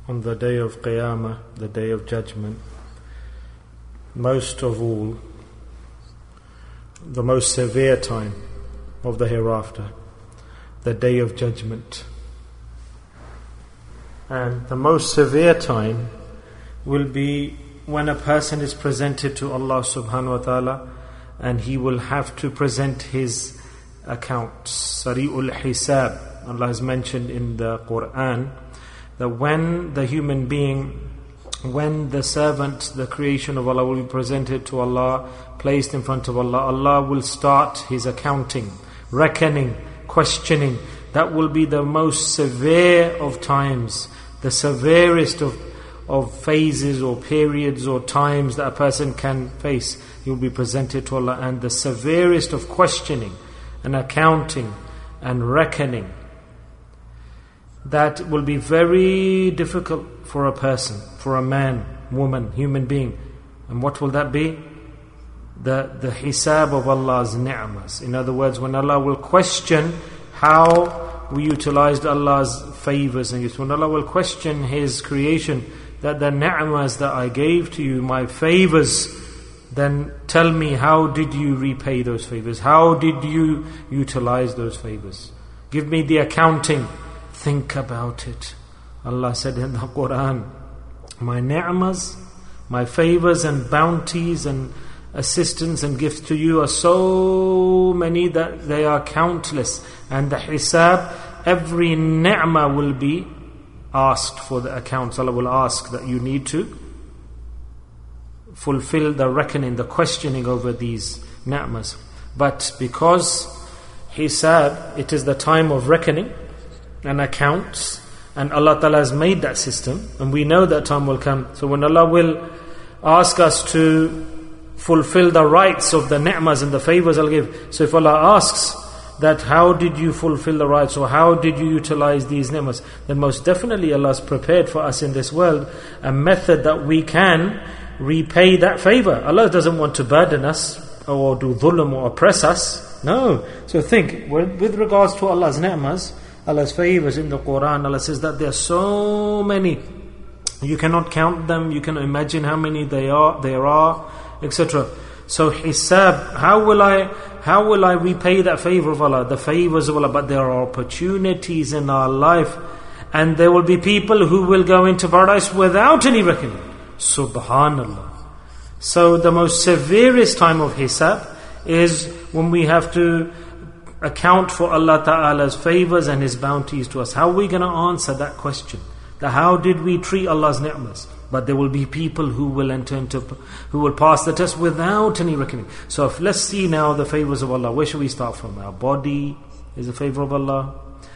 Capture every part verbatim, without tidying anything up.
on the day of Qiyamah, the day of judgment, most of all, the most severe time of the hereafter, the day of judgment. And the most severe time will be when a person is presented to Allah subhanahu wa ta'ala, and he will have to present his account. Sari'ul Hisab. Allah has mentioned in the Quran that when the human being, when the servant, the creation of Allah will be presented to Allah, placed in front of Allah, Allah will start His accounting, reckoning, questioning. That will be the most severe of times, the severest of, of phases or periods or times that a person can face. He will be presented to Allah, and the severest of questioning and accounting and reckoning. That will be very difficult for a person, for a man, woman, human being. And what will that be? The, the hisab of Allah's ni'mas. In other words, when Allah will question how we utilized Allah's favors and gifts. When Allah will question His creation, that the ni'mas that I gave to you, my favors, then tell me, how did you repay those favors? How did you utilize those favors? Give me the accounting. Think about it. Allah said in the Quran, my ni'mas, my favors and bounties and assistance and gifts to you are so many that they are countless. And the hisab, every ni'mah will be asked for the accounts. Allah will ask that you need to fulfill the reckoning, the questioning over these ni'mas. But because hisab, it is the time of reckoning and accounts, and Allah Ta'ala has made that system, and we know that time will come. So when Allah will ask us to fulfill the rights of the ni'mas and the favors I'll give, so if Allah asks that how did you fulfill the rights, or how did you utilize these ni'mas, then most definitely Allah has prepared for us in this world a method that we can repay that favor. Allah doesn't want to burden us or do dhulm or oppress us. No. So think, with regards to Allah's ni'mas, Allah's favors in the Quran, Allah says that there are so many. You cannot count them, you can imagine how many they are, there are, et cetera. So hisab, how will I how will I repay that favor of Allah, the favors of Allah? But there are opportunities in our life, and there will be people who will go into paradise without any reckoning. Subhanallah. So the most severest time of hisab is when we have to account for Allah Ta'ala's favors and His bounties to us. How are we going to answer that question? That how did we treat Allah's ni'mas? But there will be people who will enter into, who will pass the test without any reckoning. So if, let's see now the favors of Allah. Where should we start from? Our body is a favor of Allah.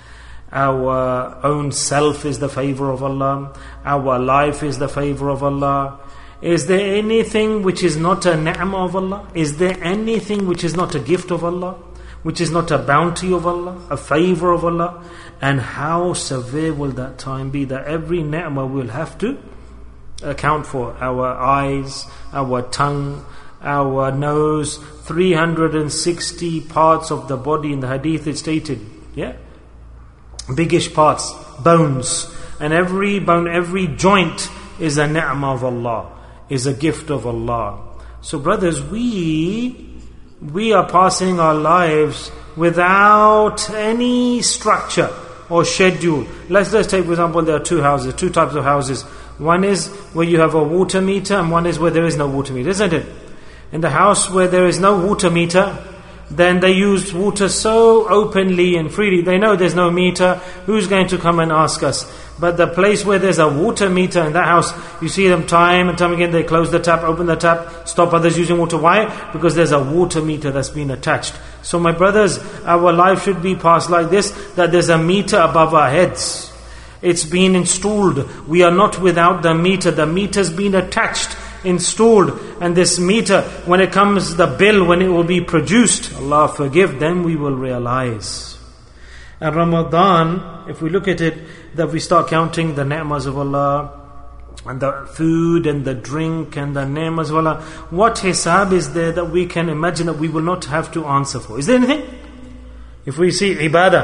Our own self is the favor of Allah. Our life is the favor of Allah. Is there anything which is not a ni'mah of Allah? Is there anything which is not a gift of Allah? Which is not a bounty of Allah, a favor of Allah? And how severe will that time be, that every ni'mah will have to account for? Our eyes, our tongue, our nose, three hundred sixty parts of the body. In the hadith it's stated, yeah, biggish parts, bones, and every bone, every joint is a ni'mah of Allah, is a gift of Allah. So brothers, we we are passing our lives without any structure or schedule. Let's let's take for example, there are two houses, two types of houses. One is where you have a water meter, and one is where there is no water meter, isn't it? In the house where there is no water meter, then they use water so openly and freely. They know there's no meter. Who's going to come and ask us? But the place where there's a water meter in that house, you see them time and time again, they close the tap, open the tap, stop others using water. Why? Because there's a water meter that's been attached. So my brothers, our life should be passed like this, that there's a meter above our heads. It's been installed. We are not without the meter. The meter's been attached, installed. And this meter, when it comes, the bill, when it will be produced, Allah forgive, then we will realize. And Ramadan, if we look at it, that we start counting the ni'mas of Allah, and the food and the drink and the ni'mas of Allah. What hisab is there that we can imagine that we will not have to answer for? Is there anything? If we see ibadah,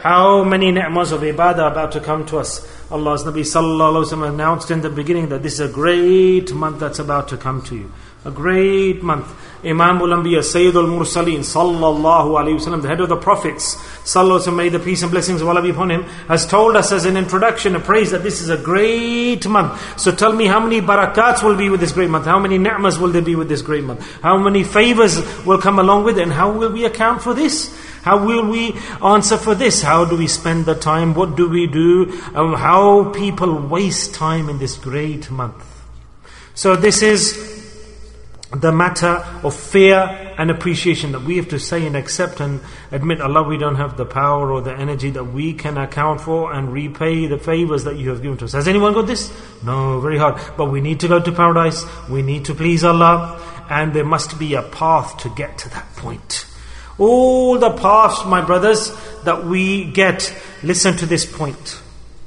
how many ni'mas of ibadah are about to come to us. Allah's Nabi sallallahu alaihi wasallam announced in the beginning that this is a great month that's about to come to you. A great month. Imamul Anbiya, Sayyidul Mursaleen, sallallahu alayhi wasallam, the head of the prophets, sallallahu alayhi wasallam, may the peace and blessings of Allah be upon him, has told us as an introduction, a praise, that this is a great month. So tell me, how many barakats will be with this great month? How many ni'mas will there be with this great month? How many favors will come along with it? And how will we account for this? How will we answer for this? How do we spend the time? What do we do? Um, how people waste time in this great month. So this is the matter of fear and appreciation, that we have to say and accept and admit, Allah, we don't have the power or the energy that we can account for and repay the favors that you have given to us. Has anyone got this? No, very hard. But we need to go to paradise. We need to please Allah. And there must be a path to get to that point. All the paths, my brothers, that we get, listen to this point.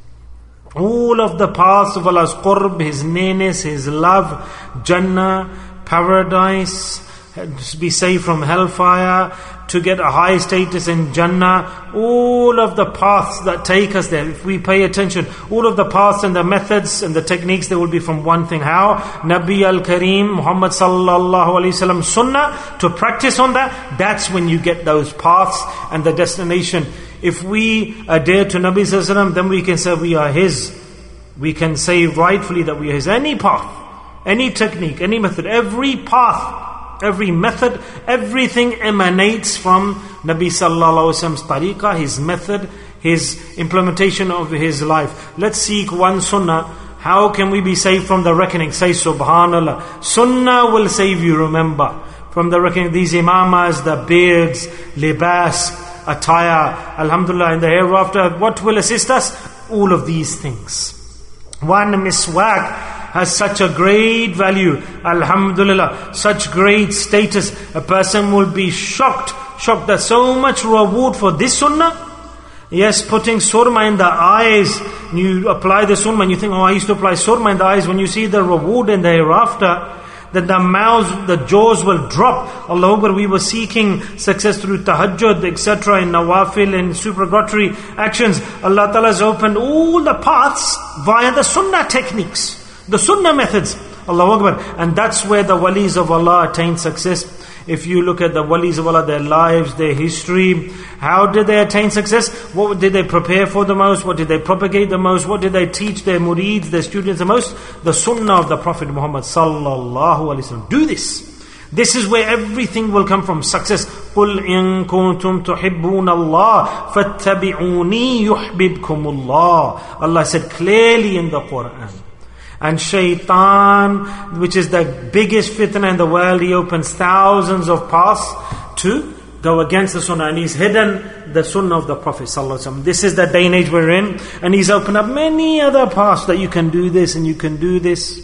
All of the paths of Allah's qurb, His nearness, His love, Jannah, paradise, to be saved from hellfire, to get a high status in Jannah, all of the paths that take us there, if we pay attention, all of the paths and the methods and the techniques, they will be from one thing. How? Nabi al-Kareem, Muhammad sallallahu alayhi wasallam, sunnah, to practice on that, that's when you get those paths and the destination. If we adhere to Nabi sallallahu alayhi wasallam, then we can say we are His. We can say rightfully that we are His. Any path, any technique, any method, every path, every method, everything emanates from Nabi sallallahu alaihi wasallam's tariqah, his method, his implementation of his life. Let's seek one sunnah. How can we be saved from the reckoning? Say subhanallah. Sunnah will save you, remember. From the reckoning, these imamas, the beards, libas, attire, alhamdulillah, in the hereafter, what will assist us? All of these things. One miswak has such a great value, alhamdulillah, such great status. A person will be shocked, shocked that so much reward for this sunnah. Yes, putting surma in the eyes, you apply the surma and you think, oh, I used to apply surma in the eyes. When you see the reward in the hereafter, that the mouths, the jaws will drop. Allahu Akbar, we were seeking success through tahajjud, et cetera, in nawafil and supererogatory actions. Allah Ta'ala has opened all the paths via the sunnah techniques, the sunnah methods. Allahu Akbar. And that's where the walis of Allah attain success. If you look at the walis of Allah, their lives, their history, how did they attain success? What did they prepare for the most? What did they propagate the most? What did they teach their murids, their students the most? The sunnah of the Prophet Muhammad sallallahu alaihi wasallam. Do this. This is where everything will come from. Success. قُلْ إِن كُنْتُمْ تُحِبُّونَ اللَّهِ فَاتَّبِعُونِي يُحْبِبْكُمُ اللَّهِ. Allah said clearly in the Quran. And shaitan, which is the biggest fitna in the world, he opens thousands of paths to go against the sunnah. And he's hidden the sunnah of the Prophet ﷺ. This is the day and age we're in. And he's opened up many other paths that you can do this and you can do this.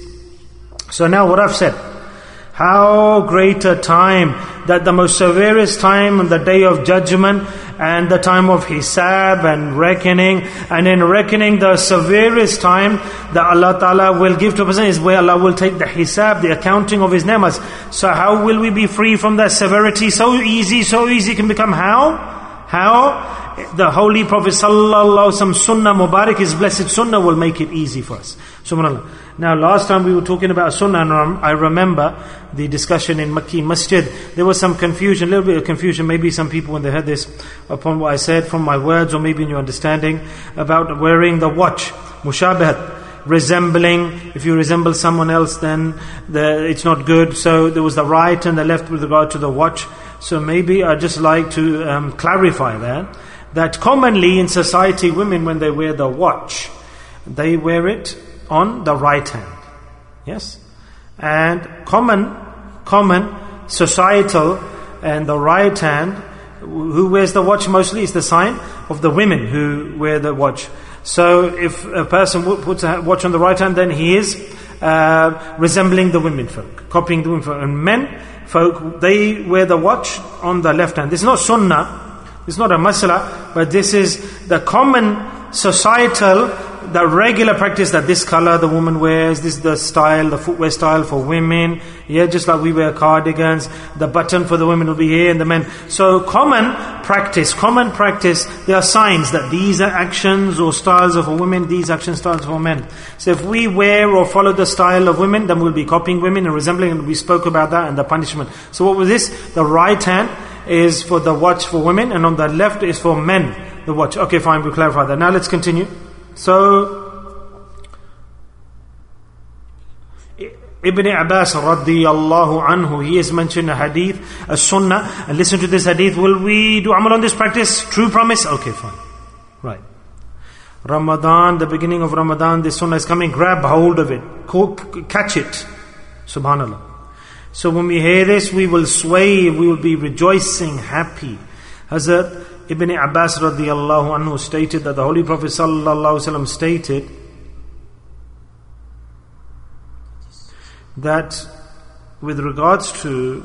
So now what I've said, how great a time, that the most severest time on the day of judgment and the time of hisab and reckoning, and in reckoning the severest time that Allah Ta'ala will give to a person is where Allah will take the hisab, the accounting of his ni'mas. So how will we be free from that severity? So easy, so easy can become how? How? The Holy Prophet Sallallahu Alaihi Wasallam Sunnah Mubarak, his blessed Sunnah will make it easy for us. Subhanallah. Now last time we were talking about Sunnah, and I remember the discussion in Makki Masjid. There was some confusion, a little bit of confusion, maybe some people when they heard this, upon what I said from my words, or maybe in your understanding, about wearing the watch, mushabahat, resembling. If you resemble someone else, then the, it's not good. So there was the right and the left with regard to the watch. So maybe I'd just like to um, clarify that, that commonly in society, women, when they wear the watch, they wear it on the right hand. Yes? And common, common, societal, and the right hand, who wears the watch mostly is the sign of the women who wear the watch. So if a person puts a watch on the right hand, then he is uh, resembling the women folk, copying the women folk. And men folk, they wear the watch on the left hand. This is not sunnah, it's not a masala, but this is the common societal the regular practice that this color the woman wears, this is the style, the footwear style for women. Yeah, just like we wear cardigans, the button for the women will be here and the men. So common practice, common practice, there are signs that these are actions or styles of women, these action styles for men. So if we wear or follow the style of women, then we'll be copying women and resembling, and we spoke about that and the punishment. So what was this? The right hand is for the watch for women, and on the left is for men, the watch. Okay, fine, we'll clarify that. Now let's continue. So, Ibn Abbas radiyallahu anhu, he has mentioned a hadith, a sunnah, and listen to this hadith. Will we do amal on this practice? True promise? Okay, fine. Right. Ramadan, the beginning of Ramadan, this sunnah is coming, grab hold of it, catch it. Subhanallah. So when we hear this, we will sway, we will be rejoicing, happy. Hazrat Ibn Abbas radiyallahu anhu stated that the Holy Prophet sallallahu alaihi wasallam stated that with regards to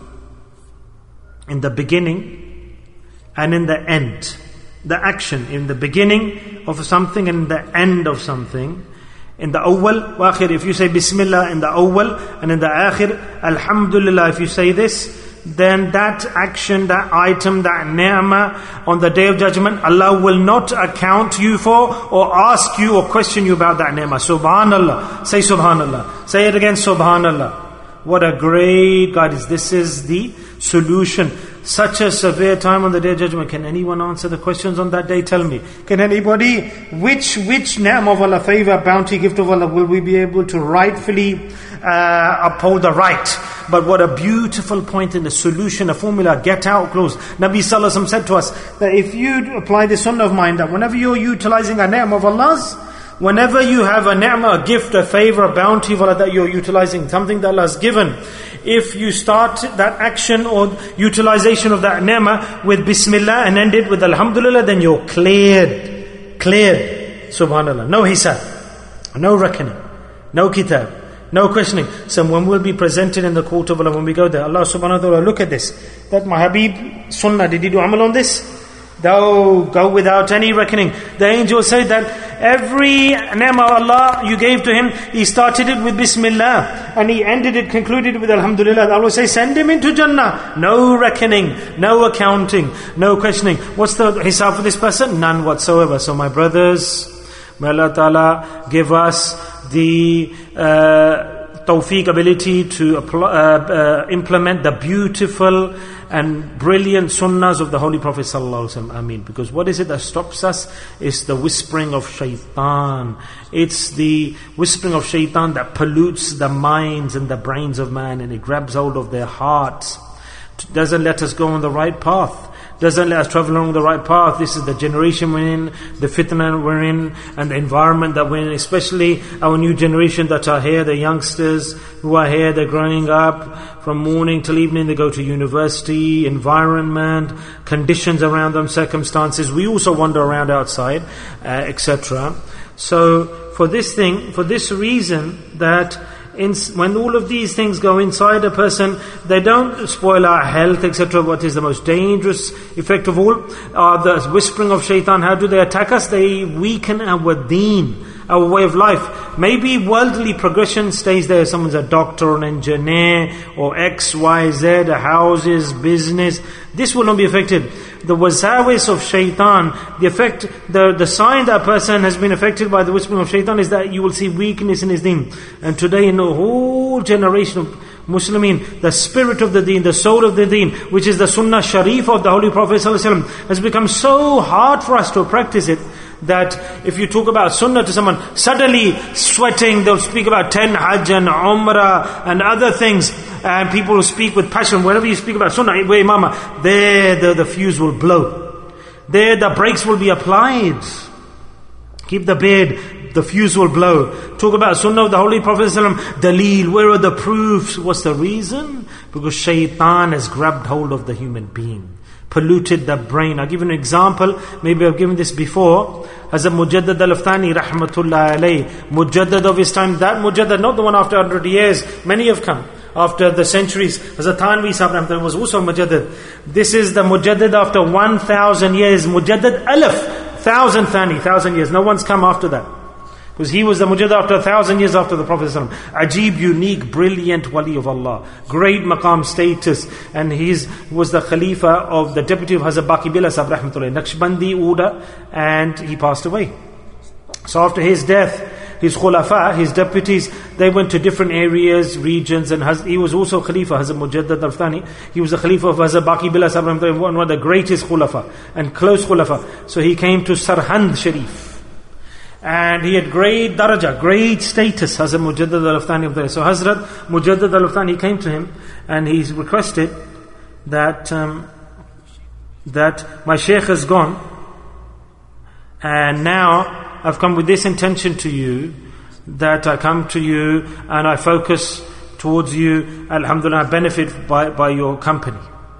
in the beginning and in the end, the action in the beginning of something and in the end of something, in the awwal wa akhir, if you say Bismillah in the awwal, and in the akhir Alhamdulillah, if you say this, then that action, that item, that ni'mah, on the Day of Judgment, Allah will not account you for or ask you or question you about that ni'mah. Subhanallah. Say Subhanallah. Say it again, Subhanallah. What a great guidance. This is the solution. Such a severe time on the Day of Judgment. Can anyone answer the questions on that day? Tell me. Can anybody, which which ni'mah of Allah, favor, bounty, gift of Allah, will we be able to rightfully uh, uphold the right? But what a beautiful point in the solution, a formula, get out close. Nabi Sallallahu Alaihi Wasallam said to us that if you apply this sunnah of mine, that whenever you're utilizing a ni'mah of Allah's, whenever you have a ni'mah, a gift, a favor, a bounty of Allah that you're utilizing, something that Allah has given, if you start that action or utilization of that ni'mah with Bismillah and end it with Alhamdulillah, then you're cleared. Cleared. Subhanallah. No hisab. No reckoning. No kitab. No questioning. So when we'll be presented in the court of Allah, when we go there, Allah subhanahu wa ta'ala, look at this. That my Habib sunnah, did he do amal on this? Thou go without any reckoning. The angel said that every ni'mah of Allah you gave to him, he started it with Bismillah and he ended it, concluded with Alhamdulillah. Allah say, send him into Jannah. No reckoning, no accounting, no questioning. What's the hisab for this person? None whatsoever. So my brothers, may Allah Ta'ala give us the uh, tawfiq, ability to apply, uh, uh, implement the beautiful and brilliant sunnahs of the Holy Prophet Sallallahu Alaihi Wasallam. Ameen. Because what is it that stops us? It's the whispering of shaitan. It's the whispering of shaitan that pollutes the minds and the brains of man, and it grabs hold of their hearts. Doesn't let us go on the right path. Doesn't let us travel along the right path. This is the generation we're in, the fitna we're in, and the environment that we're in, especially our new generation that are here, the youngsters who are here, they're growing up from morning till evening, they go to university, environment, conditions around them, circumstances. We also wander around outside, uh, et cetera. So for this thing, for this reason that In, when all of these things go inside a person, they don't spoil our health, et cetera. What is the most dangerous effect of all? Uh, the whispering of shaitan. How do they attack us? They weaken our deen, our way of life. Maybe worldly progression stays there. Someone's a doctor, or an engineer, or X, Y, Z, a houses, business. This will not be affected. The wasawis of shaitan, the effect, the, the sign that a person has been affected by the whispering of shaitan is that you will see weakness in his deen. And today in the whole generation of Muslimin, the spirit of the deen, the soul of the deen, which is the sunnah sharif of the Holy Prophet ﷺ, has become so hard for us to practice it, that if you talk about sunnah to someone, suddenly sweating, they'll speak about ten hajj and umrah and other things, and people will speak with passion. Whenever you speak about sunnah, way mama, there the, the fuse will blow. There the brakes will be applied. Keep the beard, the fuse will blow. Talk about sunnah of the Holy Prophet ﷺ, daleel, where are the proofs? What's the reason? Because shaitan has grabbed hold of the human being, polluted the brain. I'll give you an example. Maybe I've given this before. Hazrat Mujaddad al-Afthani rahmatullah alayh, Mujaddad of his time, that Mujaddad, not the one after one hundred years. Many have come after the centuries. Hazrat Thanvi Sahib was also Mujaddad. This is the Mujaddad after one thousand years. Mujaddad alaf, thousand Thani, thousand years. No one's come after that. Because he was the Mujaddid after a thousand years after the Prophet ﷺ. Ajib, unique, brilliant wali of Allah. Great maqam status. And he was the Khalifa of the deputy of Hazrat Baqi Billah Sahib Rahmatullah, Naqshbandi order, and he passed away. So after his death, his khulafa, his deputies, they went to different areas, regions, and he was also Khalifa, Hazrat Mujaddid al-Thani. He was the Khalifa of Hazrat Baqi Billah Sahib Rahmatullah, one of the greatest khulafa and close khulafa. So he came to Sarhand Sharif. And he had great daraja, great status, Hazrat Mujaddid al-Thani of there. So Hazrat Mujaddid al-Thani came to him and he requested that um, that my Shaykh has gone, and now I've come with this intention to you, that I come to you and I focus towards you, alhamdulillah, I benefit by, by your company.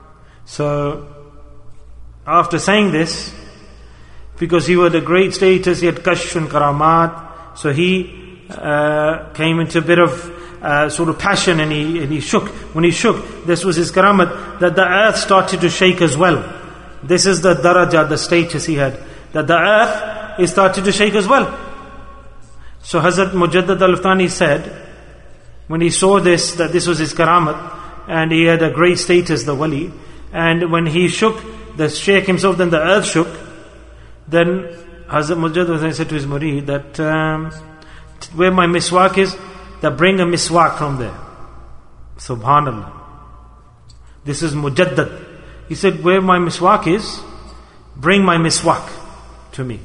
So after saying this, because he had a great status, he had kashf and karamat, so he uh, came into a bit of uh, sort of passion, and he and he shook. When he shook, this was his karamat, that the earth started to shake as well. This is the daraja, the status he had, that the earth it started to shake as well. So Hazrat Mujaddid al-Thani said, when he saw this, that this was his karamat, and he had a great status, the wali, and when he shook, the Shaykh himself, then the earth shook. Then Hazrat Mujaddid said to his murid that um, where my miswak is, that bring a miswak from there. Subhanallah. This is Mujaddid. He said, where my miswak is, bring my miswak to me.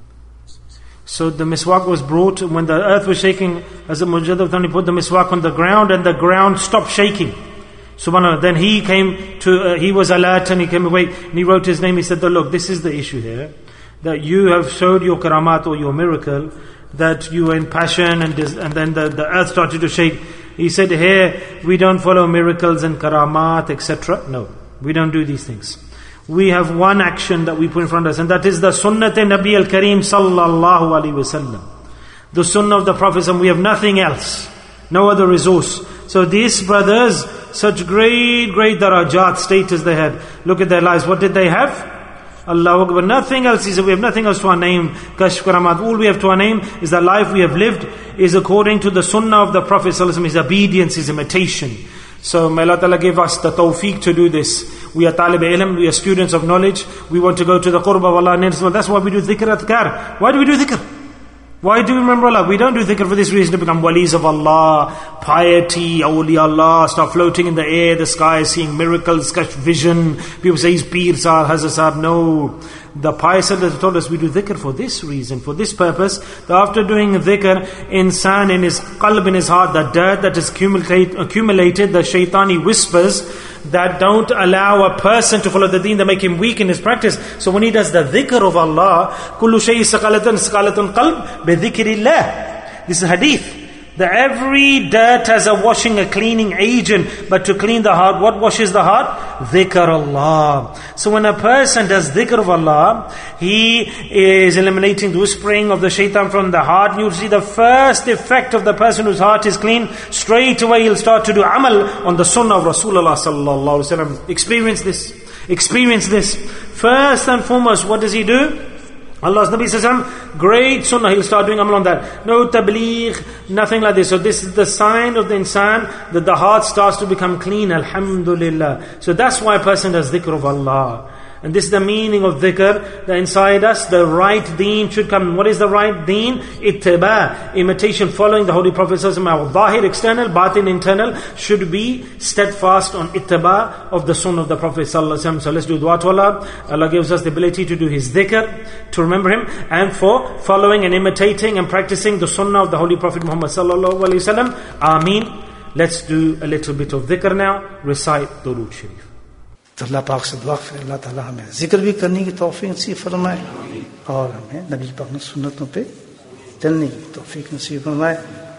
So the miswak was brought. When the earth was shaking, Hazrat Mujaddid, he put the miswak on the ground, and the ground stopped shaking. Subhanallah. Then he came to, uh, he was alert, and he came away, and he wrote his name. He said, look, this is the issue here, that you have showed your karamat or your miracle, that you were in passion, and this, and then the, the earth started to shake. He said, here we don't follow miracles and karamat, et cetera. No, we don't do these things. We have one action that we put in front of us, and that is the Sunnat-e-Nabi al-Kareem sallallahu alaihi wasallam. The Sunnah of the Prophet, and we have nothing else, no other resource. So these brothers, such great, great darajat, status they had. Look at their lives. What did they have? Allahu Akbar. Nothing else. He said, we have nothing else to our name. Kashf Karamat. All we have to our name is the life we have lived is according to the Sunnah of the Prophet sallallahu alaihi wasallam, his obedience, his imitation. So may Allah Ta'ala give us the tawfiq to do this. We are talib ilm, we are students of knowledge. We want to go to the qurb of Allah. That's why we do dhikr adhkar. Why do we do dhikr? Why do we remember Allah? We don't do dhikr for this reason, to become walis of Allah, piety, awliya Allah, start floating in the air, the sky, seeing miracles, catch vision. People say he's Peer Sahib, Hazrat Sahib. No. The pious elders told us we do dhikr for this reason, for this purpose. That after doing dhikr, insan in his qalb, in his heart, the dirt that is accumulate, accumulated, the shaitani whispers that don't allow a person to follow the deen, that make him weak in his practice. So when he does the dhikr of Allah, kullu shay'in saqalatun saqalatun qalb bi dhikrillah. This is hadith. That every dirt has a washing, a cleaning agent. But to clean the heart, what washes the heart? Dhikr Allah. So when a person does dhikr of Allah, he is eliminating the whispering of the shaitan from the heart. And you'll see the first effect of the person whose heart is clean. Straight away he'll start to do amal on the sunnah of Rasulullah sallallahu alaihi wasallam. Experience this. Experience this. First and foremost, what does he do? Allah's Nabi Sallallahu great sunnah, he'll start doing amal on that. No tabligh, nothing like this. So this is the sign of the insan, that the heart starts to become clean, alhamdulillah. So that's why a person does dhikr of Allah. And this is the meaning of dhikr, that inside us the right deen should come. What is the right deen? Ittiba, imitation, following the Holy Prophet Sallallahu Alaihi Wasallam. Zahir, external, batin, internal, should be steadfast on ittiba of the sunnah of the Prophet Sallallahu Alaihi Wasallam. So let's do dua to Allah. Allah gives us the ability to do His dhikr, to remember Him, and for following and imitating and practicing the sunnah of the Holy Prophet Muhammad Sallallahu Alaihi Wasallam. Ameen. Let's do a little bit of dhikr now. Recite Durood Sharif. तो अल्लाह पाक से दुआ करें अल्लाह ताला हमें जिक्र भी करने की तौफीक नसीब फरमाए और हमें नबी पाक की सुन्नतों पे चलने की तौफीक नसीब फरमाए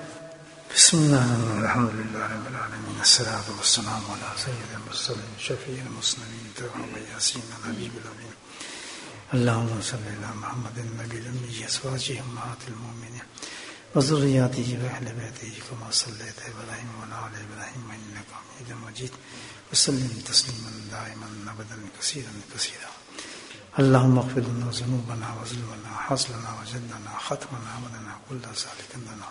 बिस्मिल्लाह अल्हम्दुलिल्लाह रब्बिल आलमीन अस्सलातु वस्सलामु अला सय्यिदिल मुरसलीन शफीइल मुस्लिमीन तवाब यासीन नबील अमीन अल्लाहुम्मा सल्लि अला मुहम्मदिन नबील उम्मी अस्वाजिहि उम्महातिल मुमिनीन व ज़ुर्रिय्यतिहि व अहलि बैतिहि कमा सल्लैता इब्राहीम व अला आलि इब्राहीम इन्नका हमीदुम मजीद वसल्लिम तस्लीमन दाइमन अबदन कसीरन कसीरा اللهم اغفر لنا ذنوبنا وظلمنا حصلنا وجدنا ختمنا أبدنا كل ذلك عندنا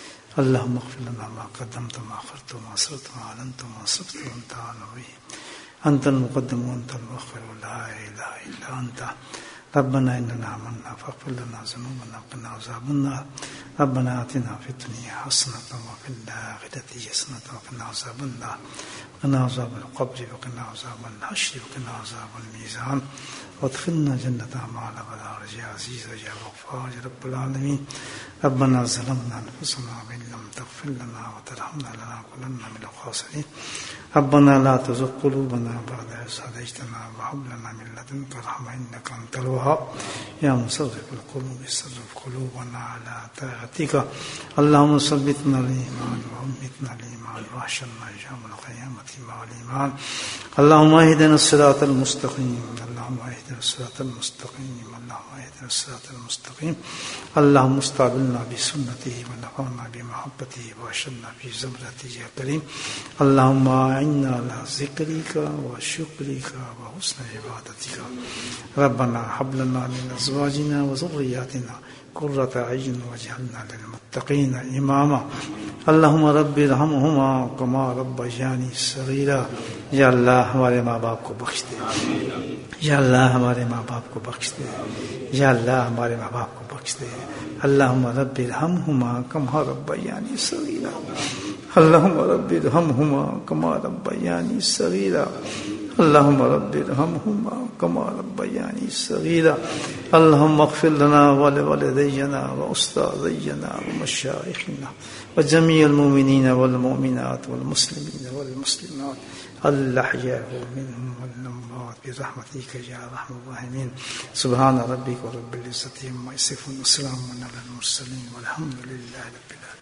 اللهم اغفر لنا ما قدمت ما أخرت ما أسررت ما أعلنت ما أسرفت وأنت أعلم به أنت المقدم وأنت المؤخر لا إله إلا أنت ربنا إننا آمنا فاغفر لنا ذنوبنا وقنا عذاب النار ربنا آتنا في الدنيا حسنة وفي الآخرة حسنة وقنا عذاب النار وقنا عذاب القبر وقنا عذاب الحشر وقنا عذاب الميزان وادخلنا جنة مع الأبرار يا عزيز يا غفار يا رب العالمين ربنا ظلمنا أنفسنا وإن لم تغفر لنا وترحمنا لنكونن من الخاسرين ربنا لا تزغ قلوبنا بعد إذ هديتنا وهب لنا من لدنك رحمة إنك أنت الوهاب يا مصرف القلوب صرف قلوبنا على طاعتك اللهم ثبتنا الإيمان وأمتنا الإيمان واحشرنا يوم القيامة مع الإيمان اللهم اهدنا الصراط المستقيم اللهم اهدنا الصراط المستقيم اللهم اهدنا الصراط المستقيم اللهم استعملنا بسنته ونفعنا بمحبته واشرنا في زمرته يا كريم اللهم أعنا على ذكرك وشكرك وحسن عبادتك ربنا هب لنا من أزواجنا وذرياتنا قرة أعين واجعلنا للمتقين إماما اللهم رب ارحمهما كما ربياني صغيرا یا اللہ ہمارے ماں باپ کو بخش دے یا اللہ ہمارے ماں باپ کو بخش دے یا اللہ ہمارے ماں باپ کو بخش دے اللہم رب ارحمہما کما ربیانی صغیرا اللہم رب ارحمہما کما ربیانی صغیرا اللہم رب ارحمہما کما ربیانی صغیرا اللہم اغفر لنا ولوالدینا واستاذینا ومشایخنا وجميع المؤمنين والمؤمنات والمسلمين والمسلمات الأحياء منهم والأموات برحمتك يا أرحم الراحمين سبحان ربك رب العزة عما يصفون وسلام على المرسلين والحمد لله رب العالمين.